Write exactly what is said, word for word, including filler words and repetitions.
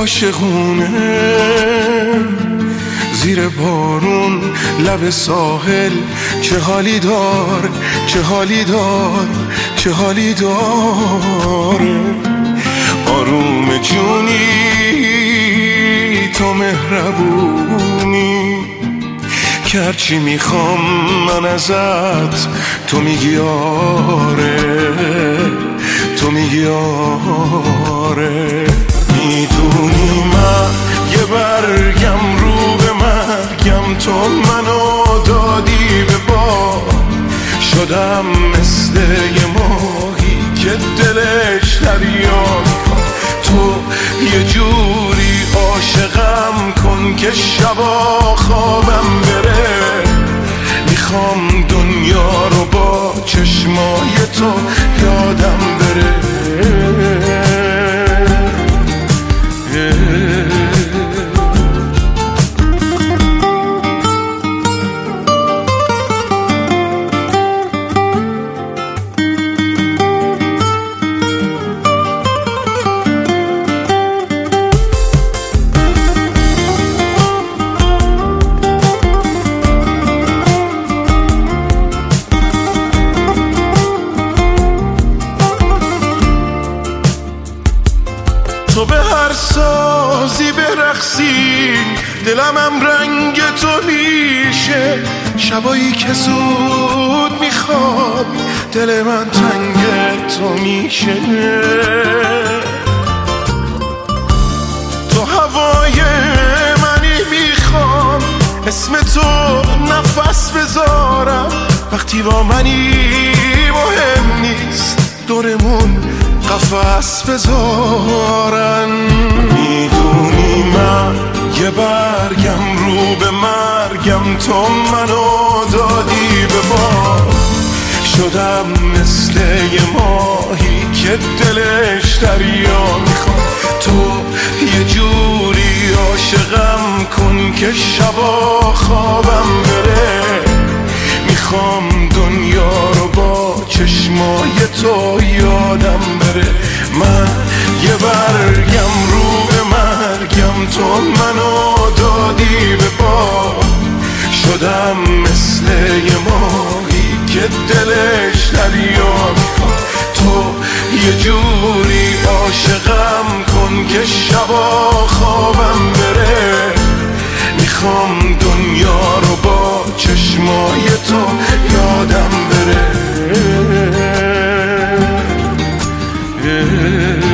عاشقونه زیر بارون لب ساحل، چه حالی دار چه حالی دار چه حالی داره. آروم جونی تو مهربونی که هرچی میخوام من ازت تو میگی آره، تو میگی آره. میدونی من یه برگم رو به مرگم، تو منو دادی به باد. شدم مثل یه ماهی که دلش دریا. تو یه جوری عاشقم کن که شبا خوابم بره. میخوام دنیا رو با چشمای تو یادم بره. تو به هر سازی برقصی، دلمم رنگ تو میشه. شبایی که زود میخواب دل من تنگ تو میشه. تو هوای منی، میخوام اسم تو نفس بذارم. وقتی با منی مهم نیست دورمون قفس بذارن. میدونی من یه برگم رو به مرگم، تو منو دادی به باد. شدم مثل یه ماهی که دلش دریا میخواد. تو یه جوری عاشقم کن که شبا خوابم بره. میخوام دنیا رو با چشمای تو یادم بره. من یه برگم رو به مرگم، تو منو دادی به باد. شدم مثل یه ماهی که دلش دریا میخواد. تو یه جوری عاشقم کن که شبا خوابم بره. میخوام دنیا رو با چشمای تو یادم بره.